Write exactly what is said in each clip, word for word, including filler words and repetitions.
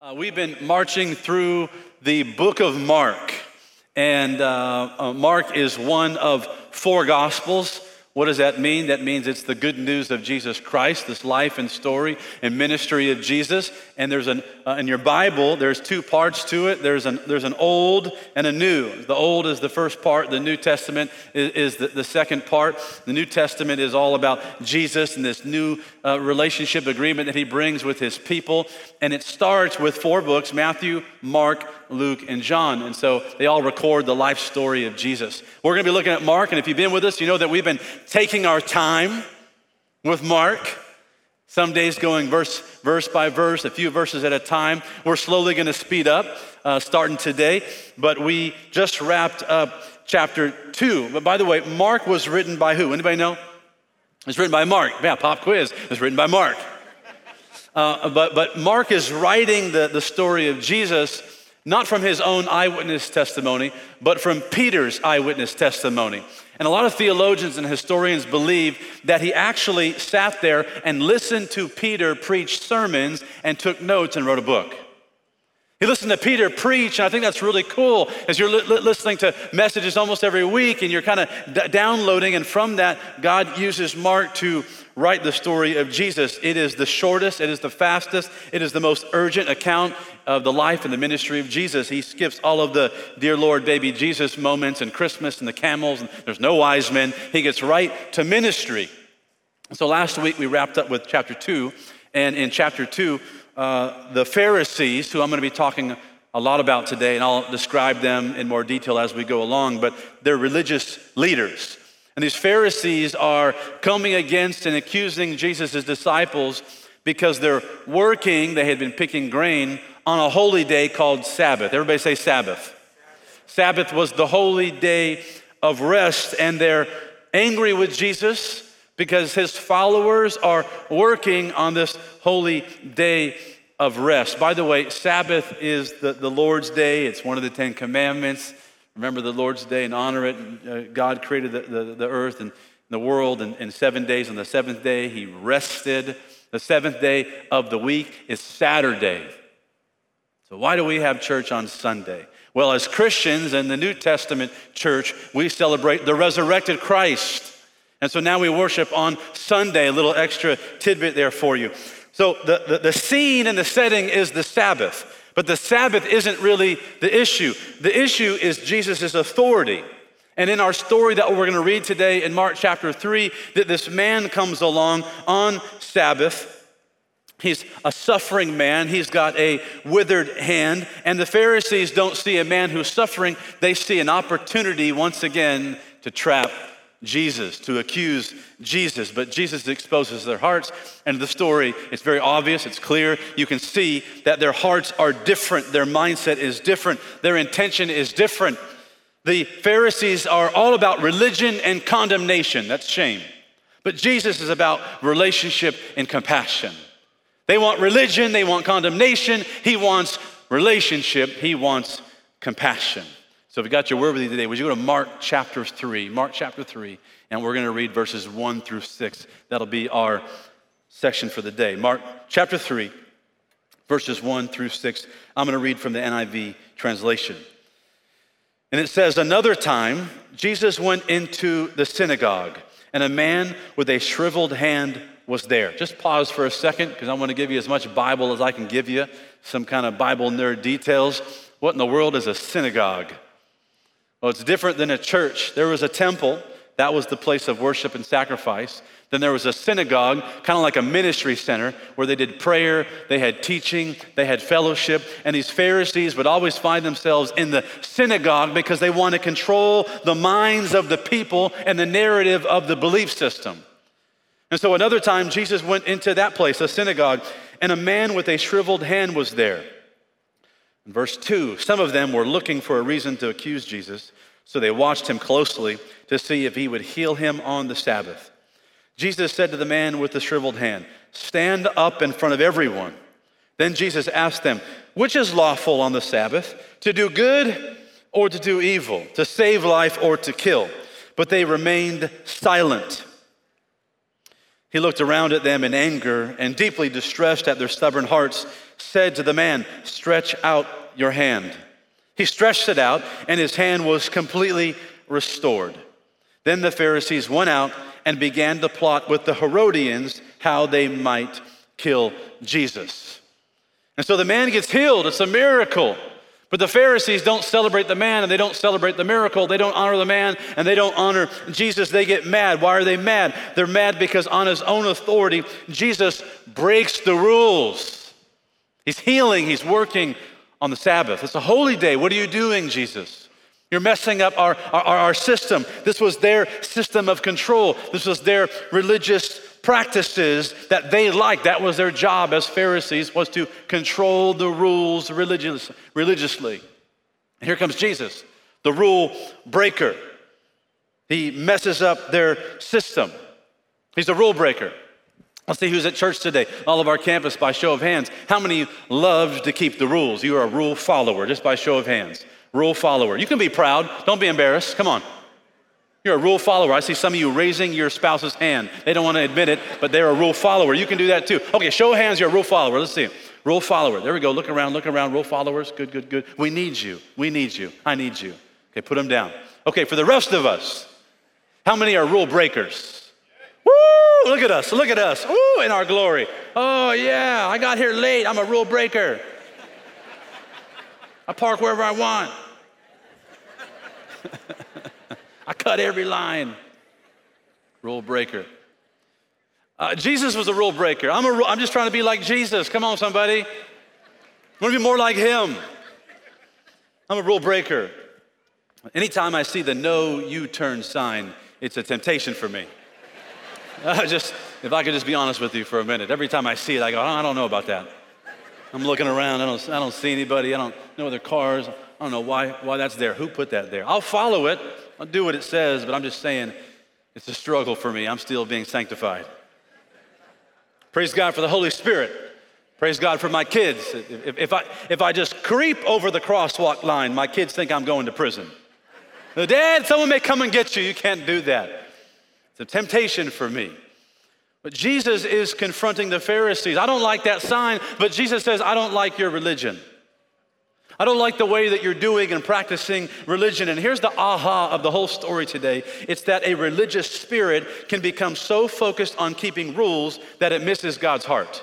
Uh, we've been marching through the book of Mark, and uh, uh, Mark is one of four gospels. What does that mean? That means it's the good news of Jesus Christ, this life and story and ministry of Jesus. And there's an uh, in your Bible, there's two parts to it. There's an there's an old and a new. The old is the first part. The New Testament is, is the, the second part. The New Testament is all about Jesus and this new uh, relationship agreement that he brings with his people. And it starts with four books: Matthew, Mark, Luke, and John. And so they all record the life story of Jesus. We're going to be looking at Mark, and if you've been with us, you know that we've been taking our time with Mark. Some days going verse verse by verse, a few verses at a time. We're slowly going to speed up, uh, starting today. But we just wrapped up chapter two. But by the way, Mark was written by who? Anybody know? It was written by Mark. Yeah, pop quiz. It was written by Mark. Uh, but but Mark is writing the, the story of Jesus not from his own eyewitness testimony, but from Peter's eyewitness testimony. And a lot of theologians and historians believe that he actually sat there and listened to Peter preach sermons and took notes and wrote a book. He listened to Peter preach, and I think that's really cool as you're li- li- listening to messages almost every week and you're kind of d- downloading, and from that, God uses Mark to write the story of Jesus. It is the shortest, it is the fastest, it is the most urgent account of the life and the ministry of Jesus. He skips all of the dear Lord, baby Jesus moments and Christmas and the camels, and there's no wise men. He gets right to ministry. So last week we wrapped up with chapter two, and in chapter two, uh, the Pharisees, who I'm going to be talking a lot about today, and I'll describe them in more detail as we go along, but they're religious leaders. And these Pharisees are coming against and accusing Jesus' disciples because they're working, they had been picking grain on a holy day called Sabbath. Everybody say Sabbath. Sabbath was the holy day of rest, and they're angry with Jesus because his followers are working on this holy day of rest. By the way, Sabbath is the, the Lord's day. It's one of the Ten Commandments. Remember the Lord's day and honor it. Uh, God created the, the, the earth and the world in, in seven days. On the seventh day, he rested. The seventh day of the week is Saturday. So why do we have church on Sunday? Well, as Christians in the New Testament church, we celebrate the resurrected Christ. And so now we worship on Sunday. A little extra tidbit there for you. So the, the, the scene and the setting is the Sabbath. But the Sabbath isn't really the issue. The issue is Jesus' authority. And in our story that we're going to read today in Mark chapter three, that this man comes along on Sabbath. He's a suffering man. He's got a withered hand. And the Pharisees don't see a man who's suffering. They see an opportunity once again to trap Jesus, to accuse Jesus. But Jesus exposes their hearts. And the story, it's very obvious, it's clear. You can see that their hearts are different. Their mindset is different. Their intention is different. The Pharisees are all about religion and condemnation. That's shame. But Jesus is about relationship and compassion. They want religion, they want condemnation. He wants relationship, he wants compassion. So if you got your word with you today, would you go to Mark chapter three, Mark chapter three, and we're going to read verses one through six. That'll be our section for the day. Mark chapter three, verses one through six. I'm going to read from the N I V translation. And it says, another time, Jesus went into the synagogue, and a man with a shriveled hand was there. Just pause for a second, because I want to give you as much Bible as I can give you, some kind of Bible nerd details. What in the world is a synagogue? Well, it's different than a church. There was a temple. That was the place of worship and sacrifice. Then there was a synagogue, kind of like a ministry center, where they did prayer, they had teaching, they had fellowship. And these Pharisees would always find themselves in the synagogue because they want to control the minds of the people and the narrative of the belief system. And so another time, Jesus went into that place, a synagogue, and a man with a shriveled hand was there. In verse two, some of them were looking for a reason to accuse Jesus, so they watched him closely to see if he would heal him on the Sabbath. Jesus said to the man with the shriveled hand, "Stand up in front of everyone." Then Jesus asked them, "Which is lawful on the Sabbath, to do good or to do evil, to save life or to kill?" But they remained silent. He looked around at them in anger and deeply distressed at their stubborn hearts, said to the man, "Stretch out your hand." He stretched it out, and his hand was completely restored. Then the Pharisees went out and began to plot with the Herodians how they might kill Jesus. And so the man gets healed. It's a miracle. But the Pharisees don't celebrate the man, and they don't celebrate the miracle. They don't honor the man, and they don't honor Jesus. They get mad. Why are they mad? They're mad because on his own authority, Jesus breaks the rules. He's healing. He's working on the Sabbath. It's a holy day. What are you doing, Jesus? You're messing up our, our, our system. This was their system of control. This was their religious practices that they liked. That was their job as Pharisees, was to control the rules religious, religiously. And here comes Jesus, the rule breaker. He messes up their system. He's a rule breaker. Let's see who's at church today. All of our campus, by show of hands. How many love to keep the rules? You are a rule follower, just by show of hands. Rule follower. You can be proud. Don't be embarrassed. Come on. You're a rule follower. I see some of you raising your spouse's hand. They don't want to admit it, but they're a rule follower. You can do that too. Okay, show of hands, you're a rule follower. Let's see it. Rule follower. There we go. Look around, look around. Rule followers. Good, good, good. We need you. We need you. I need you. Okay, put them down. Okay, for the rest of us, how many are rule breakers? Woo! Look at us. Look at us. Woo! In our glory. Oh, yeah. I got here late. I'm a rule breaker. I park wherever I want. I cut every line. Rule breaker. Uh, Jesus was a rule breaker. I'm, a, I'm just trying to be like Jesus. Come on, somebody. I want to be more like him. I'm a rule breaker. Anytime I see the no U-turn sign, it's a temptation for me. Uh, just, if I could just be honest with you for a minute. Every time I see it, I go, I don't know about that. I'm looking around. I don't, I don't see anybody. I don't know other cars. I don't know why, why that's there. Who put that there? I'll follow it. I'll do what it says, but I'm just saying it's a struggle for me. I'm still being sanctified. Praise God for the Holy Spirit. Praise God for my kids. If, if, I, if I just creep over the crosswalk line, my kids think I'm going to prison. Dad, someone may come and get you. You can't do that. It's a temptation for me. But Jesus is confronting the Pharisees. I don't like that sign, but Jesus says, I don't like your religion. I don't like the way that you're doing and practicing religion. And here's the aha of the whole story today. It's that a religious spirit can become so focused on keeping rules that it misses God's heart.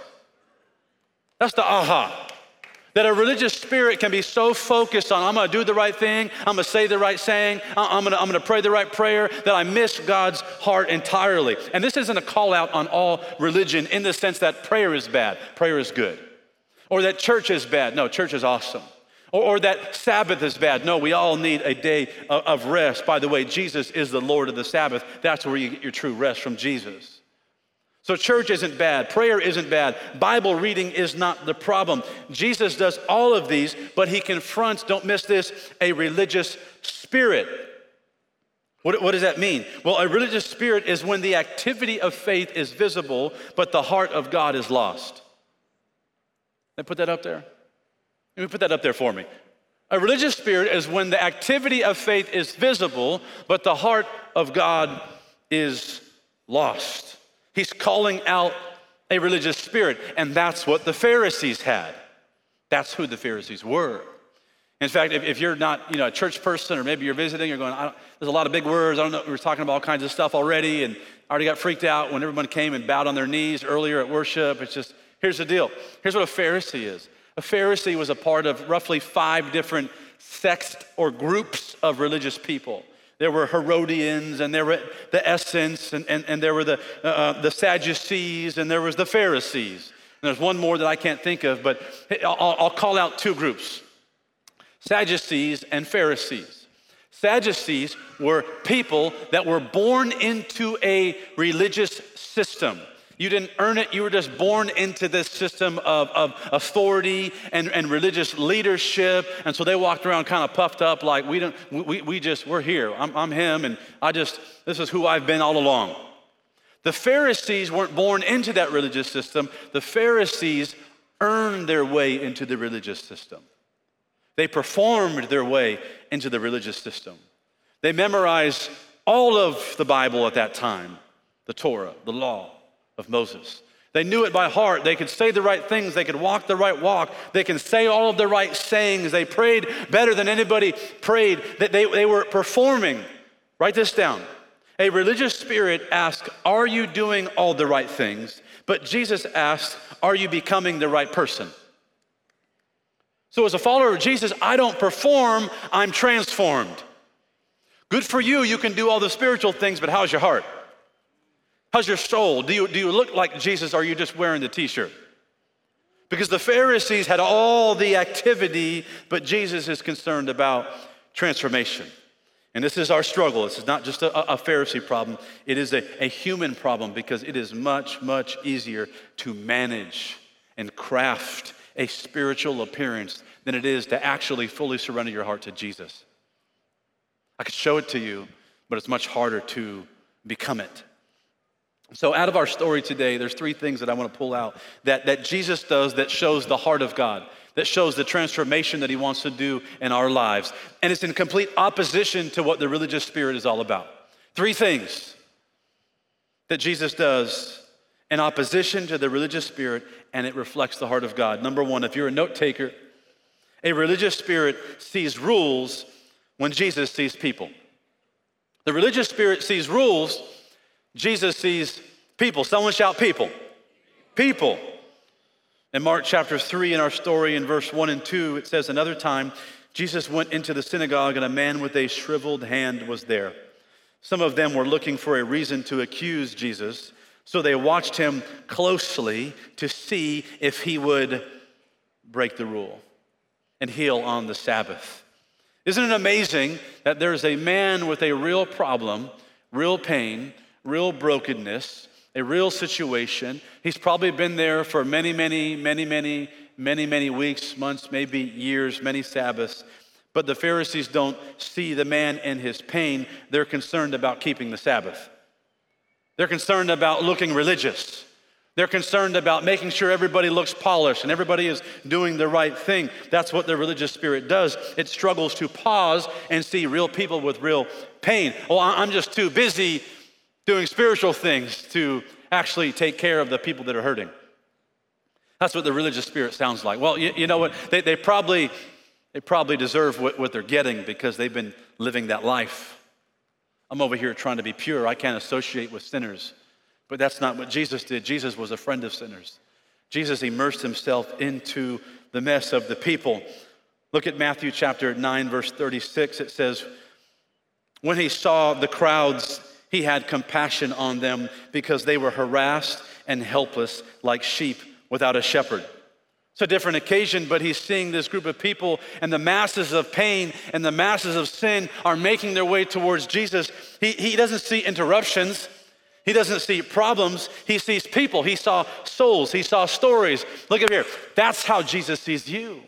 That's the aha. That a religious spirit can be so focused on, I'm gonna do the right thing, I'm gonna say the right saying, I'm gonna, I'm gonna pray the right prayer, that I miss God's heart entirely. And this isn't a call out on all religion in the sense that prayer is bad, prayer is good. Or that church is bad, no, church is awesome. Or, or that Sabbath is bad. No, we all need a day of, of rest. By the way, Jesus is the Lord of the Sabbath. That's where you get your true rest, from Jesus. So church isn't bad, prayer isn't bad, Bible reading is not the problem. Jesus does all of these, but he confronts, don't miss this, a religious spirit. What, what does that mean? Well, a religious spirit is when the activity of faith is visible, but the heart of God is lost. They put that up there? Let me put that up there for me. A religious spirit is when the activity of faith is visible, but the heart of God is lost. He's calling out a religious spirit, and that's what the Pharisees had. That's who the Pharisees were. In fact, if, if you're not, you know, a church person, or maybe you're visiting, you're going, I don't, there's a lot of big words. I don't know. We were talking about all kinds of stuff already, and I already got freaked out when everyone came and bowed on their knees earlier at worship. It's just, here's the deal. Here's what a Pharisee is. A Pharisee was a part of roughly five different sects or groups of religious people. There were Herodians, and there were the Essenes, and, and, and there were the, uh, the Sadducees, and there was the Pharisees. And there's one more that I can't think of, but I'll, I'll call out two groups, Sadducees and Pharisees. Sadducees were people that were born into a religious system. You didn't earn it, you were just born into this system of, of authority and, and religious leadership. And so they walked around kind of puffed up like, we don't, we, we just, we're here. I'm, I'm him, and I just, this is who I've been all along. The Pharisees weren't born into that religious system. The Pharisees earned their way into the religious system. They performed their way into the religious system. They memorized all of the Bible at that time, the Torah, the law of Moses. They knew it by heart. They could say the right things. They could walk the right walk. They can say all of the right sayings. They prayed better than anybody prayed. They, they, they were performing. Write this down. A religious spirit asks, are you doing all the right things? But Jesus asks, are you becoming the right person? So as a follower of Jesus, I don't perform, I'm transformed. Good for you, you can do all the spiritual things, but how's your heart? How's your soul? Do you, do you look like Jesus, or are you just wearing the t-shirt? Because the Pharisees had all the activity, but Jesus is concerned about transformation. And this is our struggle. This is not just a, a Pharisee problem. It is a, a human problem, because it is much, much easier to manage and craft a spiritual appearance than it is to actually fully surrender your heart to Jesus. I could show it to you, but it's much harder to become it. So out of our story today, there's three things that I want to pull out that, that Jesus does that shows the heart of God, that shows the transformation that he wants to do in our lives. And it's in complete opposition to what the religious spirit is all about. Three things that Jesus does in opposition to the religious spirit, and it reflects the heart of God. Number one, if you're a note taker, a religious spirit sees rules when Jesus sees people. The religious spirit sees rules, Jesus sees people. Someone shout people. People. In Mark chapter three, in our story, in verse one and two, it says, another time, Jesus went into the synagogue, and a man with a shriveled hand was there. Some of them were looking for a reason to accuse Jesus, so they watched him closely to see if he would break the rule and heal on the Sabbath. Isn't it amazing that there's a man with a real problem, real pain, real brokenness, a real situation. He's probably been there for many, many, many, many, many, many weeks, months, maybe years, many Sabbaths. But the Pharisees don't see the man in his pain. They're concerned about keeping the Sabbath. They're concerned about looking religious. They're concerned about making sure everybody looks polished and everybody is doing the right thing. That's what the religious spirit does. It struggles to pause and see real people with real pain. Oh, I'm just too busy doing spiritual things to actually take care of the people that are hurting. That's what the religious spirit sounds like. Well, you, you know what? They, they probably they probably deserve what, what they're getting because they've been living that life. I'm over here trying to be pure. I can't associate with sinners. But that's not what Jesus did. Jesus was a friend of sinners. Jesus immersed himself into the mess of the people. Look at Matthew chapter nine, verse thirty-six. It says, when he saw the crowds, he had compassion on them because they were harassed and helpless like sheep without a shepherd. It's a different occasion, but he's seeing this group of people, and the masses of pain and the masses of sin are making their way towards Jesus. He, he doesn't see interruptions. He doesn't see problems. He sees people. He saw souls. He saw stories. Look at here. That's how Jesus sees you.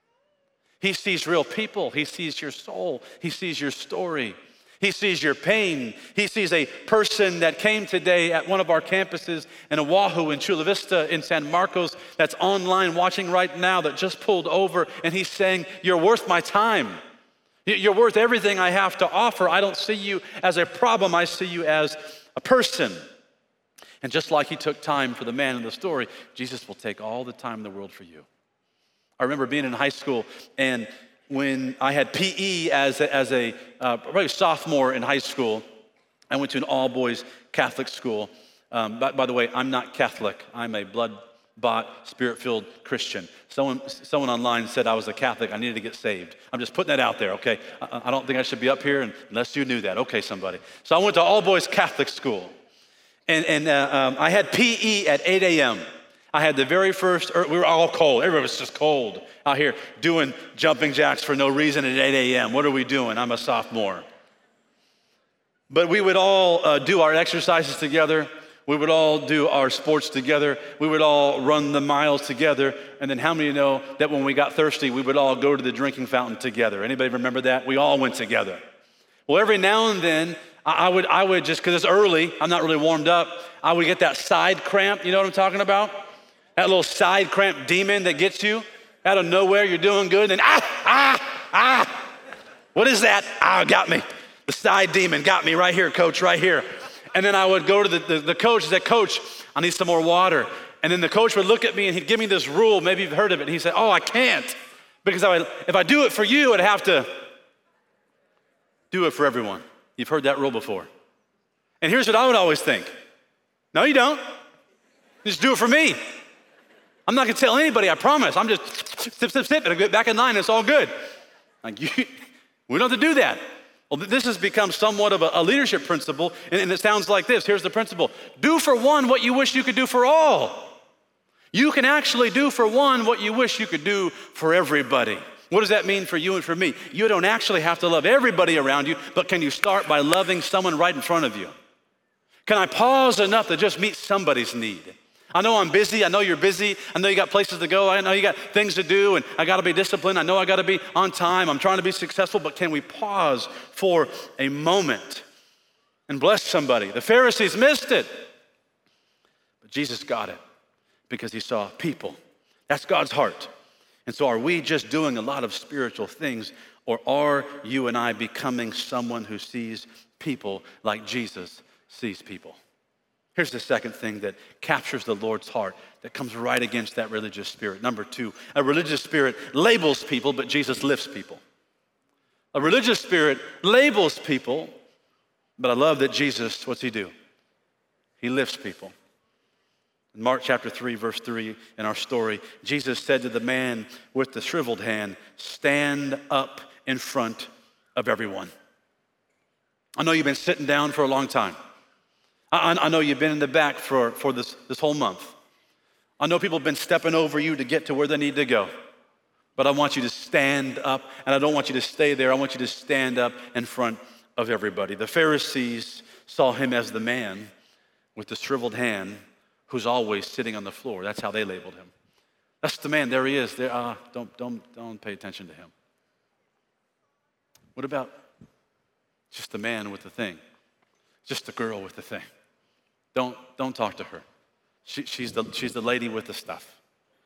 He sees real people. He sees your soul. He sees your story. He sees your pain. He sees a person that came today at one of our campuses in Oahu, in Chula Vista, in San Marcos, that's online watching right now, that just pulled over, and he's saying, you're worth my time. You're worth everything I have to offer. I don't see you as a problem. I see you as a person. And just like he took time for the man in the story, Jesus will take all the time in the world for you. I remember being in high school, and when I had P E as a, as a uh, probably sophomore in high school, I went to an all-boys Catholic school. Um, by, by the way, I'm not Catholic. I'm a blood-bought, spirit-filled Christian. Someone, someone online said I was a Catholic. I needed to get saved. I'm just putting that out there, okay? I, I don't think I should be up here unless you knew that. Okay, somebody. So I went to all-boys Catholic school, and, and uh, um, I had P E at eight a.m. I had the very first, we were all cold. Everybody was just cold out here doing jumping jacks for no reason at eight a.m. What are we doing? I'm a sophomore. But we would all uh, do our exercises together. We would all do our sports together. We would all run the miles together. And then how many of you know that when we got thirsty, we would all go to the drinking fountain together? Anybody remember that? We all went together. Well, every now and then, I would, I would just, because it's early, I'm not really warmed up, I would get that side cramp. You know what I'm talking about? That little side cramp demon that gets you out of nowhere. You're doing good, and then ah, ah, ah. What is that? Ah, got me. The side demon got me right here, coach, right here. And then I would go to the, the, the coach and say, Coach, I need some more water. And then the coach would look at me and he'd give me this rule, maybe you've heard of it, and he'd say, oh, I can't, because I, if I do it for you, I'd have to do it for everyone. You've heard that rule before. And here's what I would always think. No, you don't. Just do it for me. I'm not gonna tell anybody, I promise. I'm just sip, sip, sip, and I get back in line, it's all good. Like, you, we don't have to do that. Well, this has become somewhat of a, a leadership principle, and, and it sounds like this. Here's the principle. Do for one what you wish you could do for all. You can actually do for one what you wish you could do for everybody. What does that mean for you and for me? You don't actually have to love everybody around you, but can you start by loving someone right in front of you? Can I pause enough to just meet somebody's need? I know I'm busy, I know you're busy, I know you got places to go, I know you got things to do, and I gotta be disciplined, I know I gotta be on time, I'm trying to be successful, but can we pause for a moment and bless somebody? The Pharisees missed it, but Jesus got it because he saw people. That's God's heart. And so are we just doing a lot of spiritual things, or are you and I becoming someone who sees people like Jesus sees people? Here's the second thing that captures the Lord's heart that comes right against that religious spirit. Number two, a religious spirit labels people, but Jesus lifts people. A religious spirit labels people, but I love that Jesus, what's he do? He lifts people. In Mark chapter three, verse three, in our story, Jesus said to the man with the shriveled hand, stand up in front of everyone. I know you've been sitting down for a long time. I, I know you've been in the back for, for this, this whole month. I know people have been stepping over you to get to where they need to go. But I want you to stand up, and I don't want you to stay there. I want you to stand up in front of everybody. The Pharisees saw him as the man with the shriveled hand who's always sitting on the floor. That's how they labeled him. That's the man. There he is. There. Uh, don't, don't, don't pay attention to him. What about just the man with the thing? Just the girl with the thing. Don't, don't talk to her. She, she's, the, she's the lady with the stuff.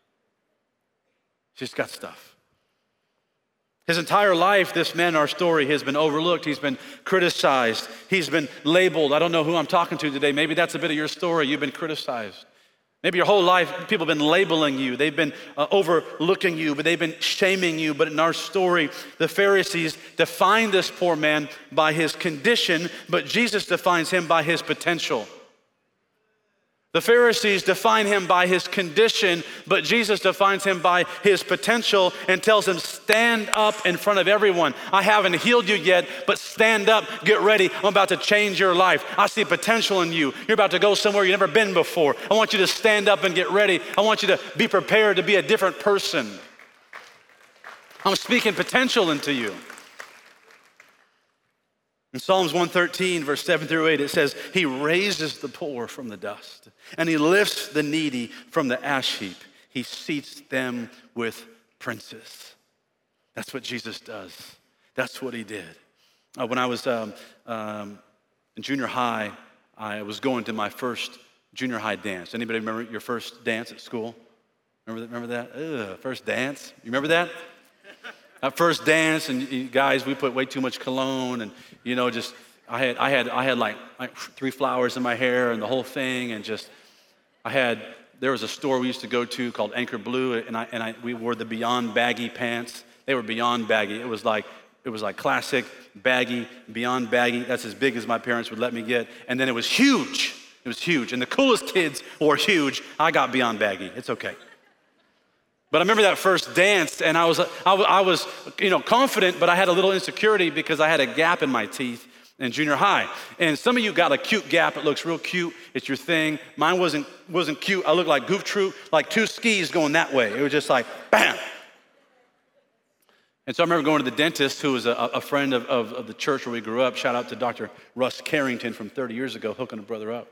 She's got stuff. His entire life, this man in our story has been overlooked. He's been criticized. He's been labeled. I don't know who I'm talking to today. Maybe that's a bit of your story. You've been criticized. Maybe your whole life, people have been labeling you. They've been uh, overlooking you, but they've been shaming you. But in our story, the Pharisees defined this poor man by his condition, but Jesus defines him by his potential. The Pharisees define him by his condition, but Jesus defines him by his potential and tells him, stand up in front of everyone. I haven't healed you yet, but stand up, get ready. I'm about to change your life. I see potential in you. You're about to go somewhere you've never been before. I want you to stand up and get ready. I want you to be prepared to be a different person. I'm speaking potential into you. In Psalms one thirteen, verse seven through eight, it says, he raises the poor from the dust, and he lifts the needy from the ash heap. He seats them with princes. That's what Jesus does. That's what he did. Uh, when I was um, um, in junior high, I was going to my first junior high dance. Anybody remember your first dance at school? Remember that? Remember that? Ugh, first dance? You remember that? At first dance, and you guys, we put way too much cologne, and you know, just I had, I had, I had like, like three flowers in my hair, and the whole thing, and just I had. There was a store we used to go to called Anchor Blue, and I and I we wore the Beyond baggy pants. They were beyond baggy. It was like it was like classic baggy, beyond baggy. That's as big as my parents would let me get, and then it was huge. It was huge, and the coolest kids wore huge. I got beyond baggy. It's okay. But I remember that first dance, and I was, I, I was, you know, confident, but I had a little insecurity because I had a gap in my teeth in junior high. And some of you got a cute gap. It looks real cute. It's your thing. Mine wasn't wasn't cute. I looked like Goof Troop, like two skis going that way. It was just like, bam. And so I remember going to the dentist, who was a, a friend of, of, of the church where we grew up. Shout out to Doctor Russ Carrington from thirty years ago, hooking a brother up.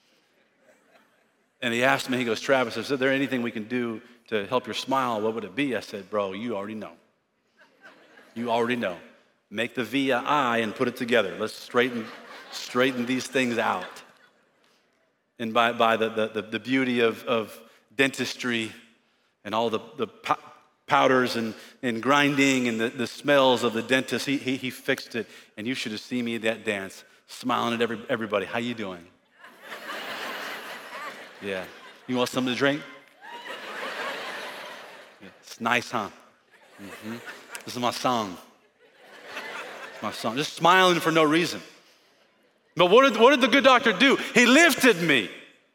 And he asked me, he goes, Travis, is there anything we can do to help your smile? What would it be? I said, bro, you already know. You already know. Make the V a I and put it together. Let's straighten straighten these things out. And by, by the, the, the beauty of, of dentistry and all the, the powders and, and grinding and the, the smells of the dentist, he, he, he fixed it. And you should have seen me at that dance, smiling at every, everybody. How you doing? Yeah. You want something to drink? Yeah, it's nice, huh? Mm-hmm. This is my song. It's my song. Just smiling for no reason. But what did, what did the good doctor do? He lifted me.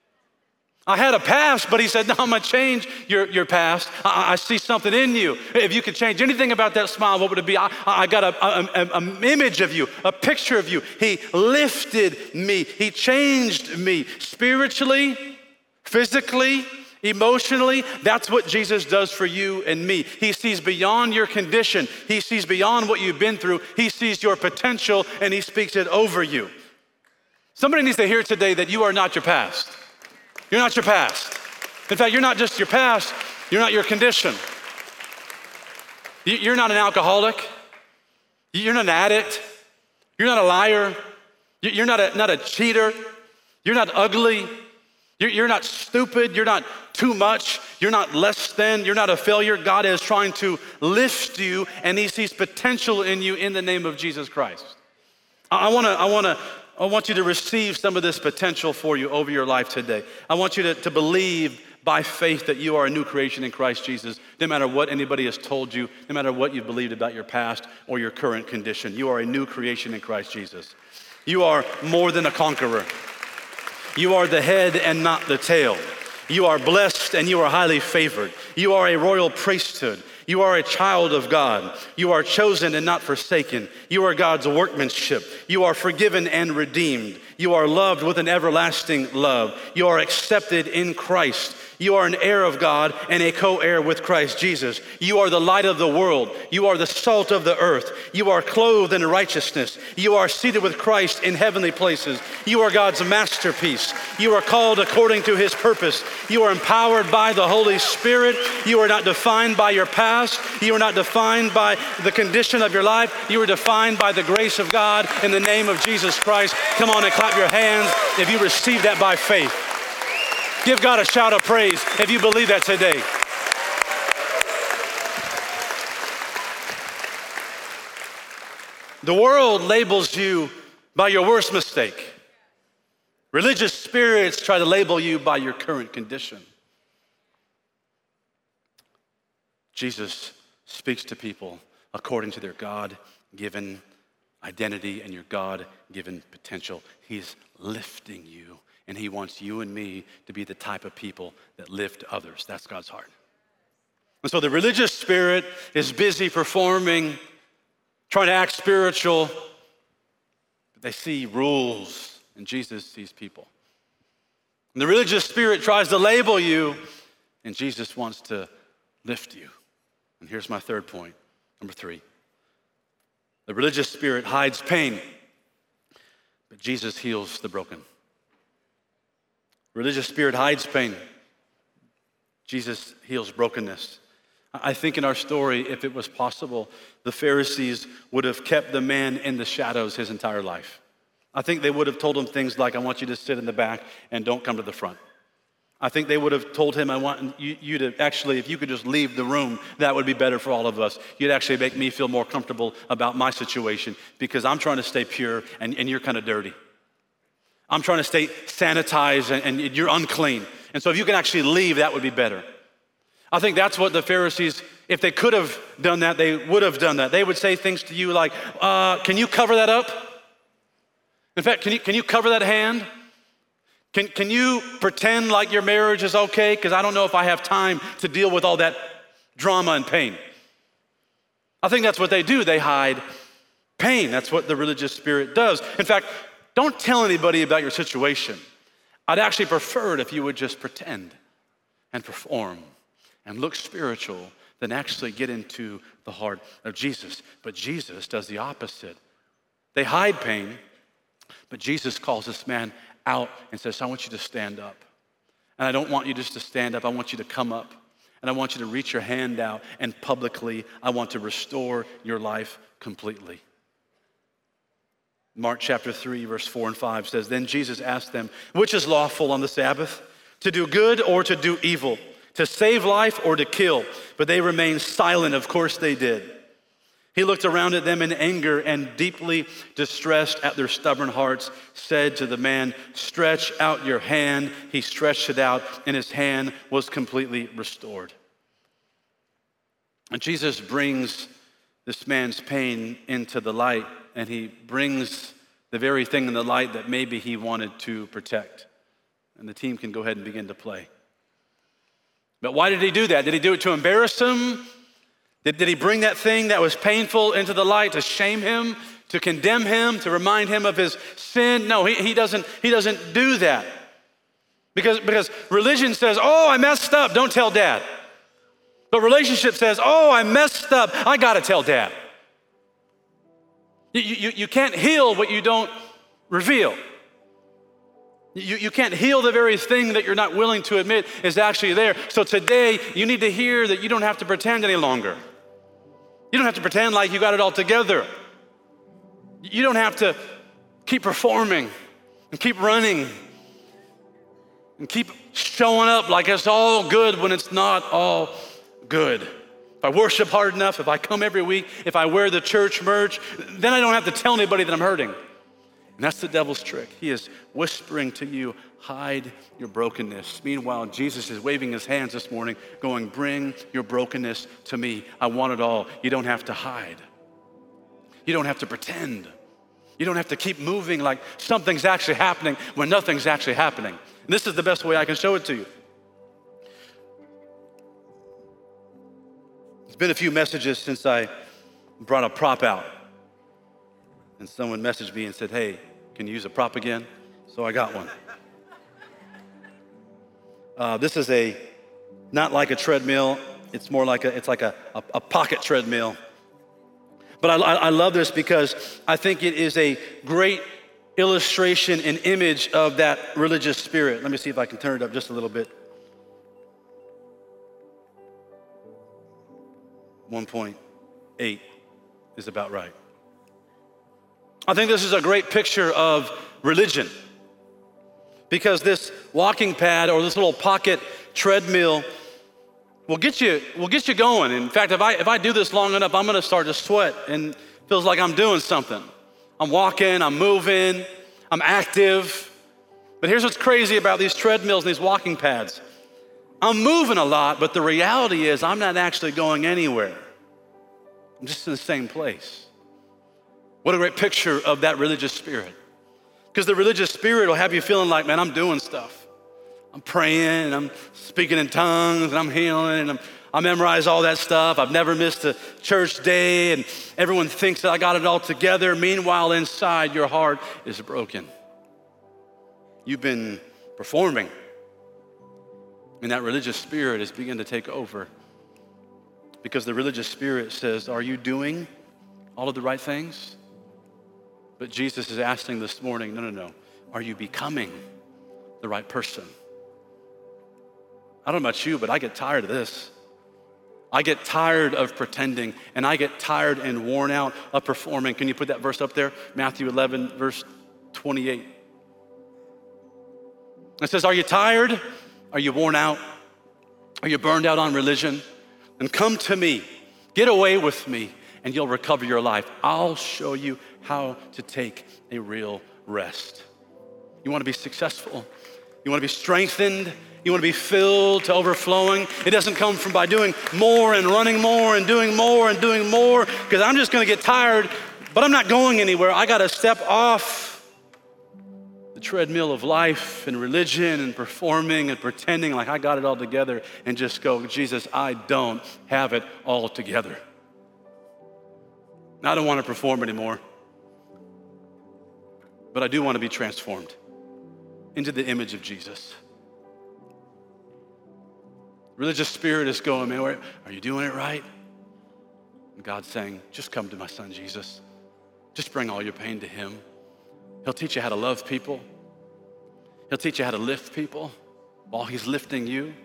I had a past, but he said, no, I'm gonna change your, your past. I, I see something in you. If you could change anything about that smile, what would it be? I, I got an image of you, a picture of you. He lifted me. He changed me spiritually, physically, emotionally. That's what Jesus does for you and me. He sees beyond your condition. He sees beyond what you've been through. He sees your potential and he speaks it over you. Somebody needs to hear today that you are not your past. You're not your past. In fact, you're not just your past, you're not your condition. You're not an alcoholic. You're not an addict. You're not a liar. You're not a, not a cheater. You're not ugly. You're, you're not stupid. You're not too much. You're not less than. You're not a failure. God is trying to lift you, and he sees potential in you in the name of Jesus Christ. I wanna, I wanna, I want you to receive some of this potential for you over your life today. I want you to, to believe by faith that you are a new creation in Christ Jesus, no matter what anybody has told you, no matter what you've believed about your past or your current condition. You are a new creation in Christ Jesus. You are more than a conqueror. You are the head and not the tail. You are blessed and you are highly favored. You are a royal priesthood. You are a child of God. You are chosen and not forsaken. You are God's workmanship. You are forgiven and redeemed. You are loved with an everlasting love. You are accepted in Christ. You are an heir of God and a co-heir with Christ Jesus. You are the light of the world. You are the salt of the earth. You are clothed in righteousness. You are seated with Christ in heavenly places. You are God's masterpiece. You are called according to his purpose. You are empowered by the Holy Spirit. You are not defined by your past. You are not defined by the condition of your life. You are defined by the grace of God in the name of Jesus Christ. Come on and clap your hands if you receive that by faith. Give God a shout of praise if you believe that today. The world labels you by your worst mistake. Religious spirits try to label you by your current condition. Jesus speaks to people according to their God-given identity and your God-given potential. He's lifting you. And he wants you and me to be the type of people that lift others. That's God's heart. And so the religious spirit is busy performing, trying to act spiritual. But they see rules, and Jesus sees people. And the religious spirit tries to label you, and Jesus wants to lift you. And here's my third point, number three. The religious spirit hides pain, but Jesus heals the broken. Religious spirit hides pain. Jesus heals brokenness. I think in our story, if it was possible, the Pharisees would have kept the man in the shadows his entire life. I think they would have told him things like, I want you to sit in the back and don't come to the front. I think they would have told him, I want you, you to actually, if you could just leave the room, that would be better for all of us. You'd actually make me feel more comfortable about my situation because I'm trying to stay pure and, and you're kind of dirty. I'm trying to stay sanitized and, and you're unclean. And so if you can actually leave, that would be better. I think that's what the Pharisees, if they could have done that, they would have done that. They would say things to you like, uh, can you cover that up? In fact, can you, can you cover that hand? Can, can you pretend like your marriage is okay? Because I don't know if I have time to deal with all that drama and pain. I think that's what they do. They hide pain. That's what the religious spirit does. In fact, don't tell anybody about your situation. I'd actually prefer it if you would just pretend and perform and look spiritual than actually get into the heart of Jesus. But Jesus does the opposite. They hide pain, but Jesus calls this man out and says, I want you to stand up. And I don't want you just to stand up. I want you to come up. And I want you to reach your hand out and publicly, I want to restore your life completely. Mark chapter three, verse four and five says, then Jesus asked them, which is lawful on the Sabbath, to do good or to do evil, to save life or to kill? But they remained silent. Of course they did. He looked around at them in anger and deeply distressed at their stubborn hearts, said to the man, "Stretch out your hand." He stretched it out, and his hand was completely restored. And Jesus brings this man's pain into the light, and he brings the very thing in the light that maybe he wanted to protect. And the team can go ahead and begin to play. But why did he do that? Did he do it to embarrass him? Did, did he bring that thing that was painful into the light to shame him, to condemn him, to remind him of his sin? No, he, he, doesn't, he doesn't do that. Because, because religion says, oh, I messed up, don't tell dad. But relationship says, oh, I messed up, I gotta tell dad. You, you, you can't heal what you don't reveal. You, you can't heal the very thing that you're not willing to admit is actually there. So today, you need to hear that you don't have to pretend any longer. You don't have to pretend like you got it all together. You don't have to keep performing and keep running and keep showing up like it's all good when it's not all good. If I worship hard enough, if I come every week, if I wear the church merch, then I don't have to tell anybody that I'm hurting. And that's the devil's trick. He is whispering to you, hide your brokenness. Meanwhile, Jesus is waving his hands this morning, going, bring your brokenness to me. I want it all. You don't have to hide. You don't have to pretend. You don't have to keep moving like something's actually happening when nothing's actually happening. And this is the best way I can show it to you. It's been a few messages since I brought a prop out. And someone messaged me and said, hey, can you use a prop again? So I got one. Uh, this is a, not like a treadmill. It's more like a, it's like a, a, a pocket treadmill. But I, I love this because I think it is a great illustration and image of that religious spirit. Let me see if I can turn it up just a little bit. one point eight is about right. I think this is a great picture of religion because this walking pad or this little pocket treadmill will get you, will get you going. In fact, if I, if I do this long enough, I'm gonna start to sweat and it feels like I'm doing something. I'm walking, I'm moving, I'm active. But here's what's crazy about these treadmills and these walking pads. I'm moving a lot, but the reality is I'm not actually going anywhere. I'm just in the same place. What a great picture of that religious spirit. Because the religious spirit will have you feeling like, man, I'm doing stuff. I'm praying, and I'm speaking in tongues, and I'm healing, and I'm, I memorize all that stuff. I've never missed a church day, and everyone thinks that I got it all together. Meanwhile, inside, your heart is broken. You've been performing, and that religious spirit is beginning to take over. Because the religious spirit says, are you doing all of the right things? But Jesus is asking this morning, no, no, no. Are you becoming the right person? I don't know about you, but I get tired of this. I get tired of pretending, and I get tired and worn out of performing. Can you put that verse up there? Matthew eleven, verse twenty-eight. It says, are you tired? Are you worn out? Are you burned out on religion? And come to me, get away with me, and you'll recover your life. I'll show you how to take a real rest. You want to be successful? You want to be strengthened? You want to be filled to overflowing? It doesn't come from by doing more and running more and doing more and doing more, because I'm just going to get tired, but I'm not going anywhere. I got to step off the treadmill of life and religion and performing and pretending like I got it all together and just go, Jesus, I don't have it all together. I don't want to perform anymore, but I do want to be transformed into the image of Jesus. Religious spirit is going, man, are you doing it right? And God's saying, just come to my son, Jesus. Just bring all your pain to him. He'll teach you how to love people. He'll teach you how to lift people while he's lifting you.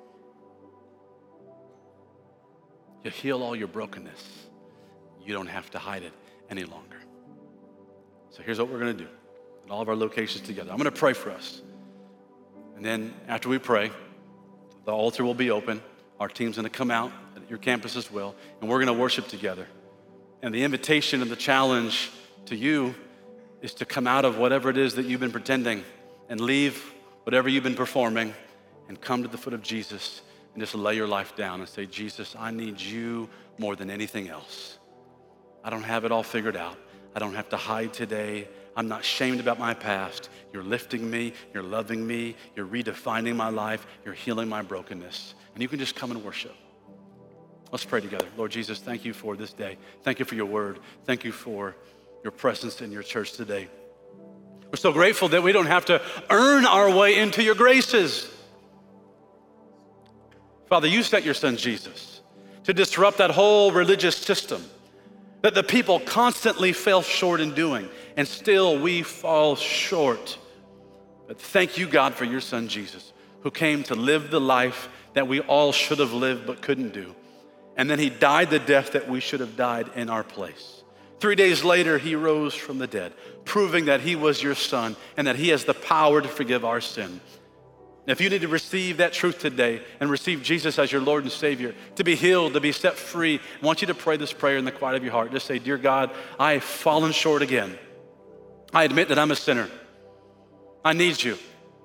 He'll heal all your brokenness. You don't have to hide it any longer. So here's what we're going to do in all of our locations together. I'm going to pray for us. And then after we pray, the altar will be open. Our team's going to come out at your campus as well, and we're going to worship together. And the invitation and the challenge to you is to come out of whatever it is that you've been pretending and leave whatever you've been performing and come to the foot of Jesus and just lay your life down and say, Jesus, I need you more than anything else. I don't have it all figured out. I don't have to hide today. I'm not shamed about my past. You're lifting me, you're loving me, you're redefining my life, you're healing my brokenness. And you can just come and worship. Let's pray together. Lord Jesus, thank you for this day. Thank you for your word. Thank you for your presence in your church today. We're so grateful that we don't have to earn our way into your graces. Father, you sent your son Jesus to disrupt that whole religious system that the people constantly fell short in doing, and still we fall short. But thank you, God, for your son Jesus, who came to live the life that we all should have lived but couldn't do. And then he died the death that we should have died in our place. Three days later, he rose from the dead, proving that he was your son and that he has the power to forgive our sin. If you need to receive that truth today and receive Jesus as your Lord and Savior, to be healed, to be set free, I want you to pray this prayer in the quiet of your heart. Just say, dear God, I have fallen short again. I admit that I'm a sinner. I need you.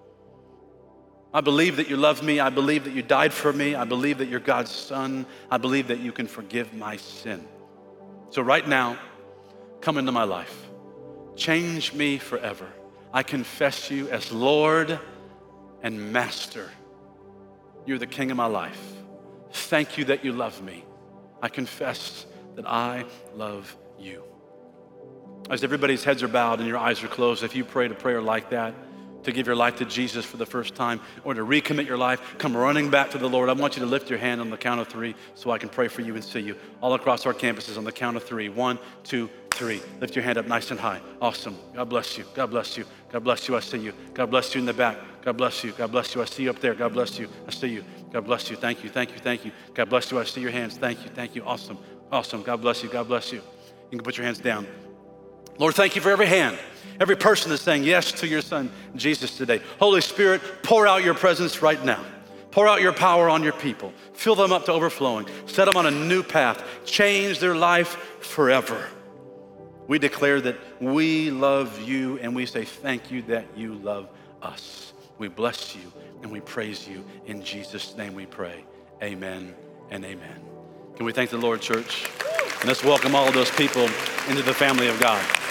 I believe that you love me. I believe that you died for me. I believe that you're God's son. I believe that you can forgive my sin. So right now, come into my life. Change me forever. I confess you as Lord and Master. You're the King of my life. Thank you that you love me. I confess that I love you. As everybody's heads are bowed and your eyes are closed, if you prayed a prayer like that, to give your life to Jesus for the first time or to recommit your life, come running back to the Lord. I want you to lift your hand on the count of three so I can pray for you and see you all across our campuses on the count of three. One, two, three. Lift your hand up nice and high. Awesome. God bless you. God bless you. God bless you. I see you. God bless you in the back. God bless you. God bless you. I see you up there. God bless you. I see you. God bless you. Thank you. Thank you. Thank you. God bless you. I see your hands. Thank you. Thank you. Awesome. Awesome. God bless you. God bless you. You can put your hands down. Lord, thank you for every hand, every person that's saying yes to your son, Jesus, today. Holy Spirit, pour out your presence right now. Pour out your power on your people. Fill them up to overflowing. Set them on a new path. Change their life forever. We declare that we love you and we say thank you that you love us. We bless you and we praise you. In Jesus' name we pray. Amen and amen. Can we thank the Lord, church? And let's welcome all of those people into the family of God.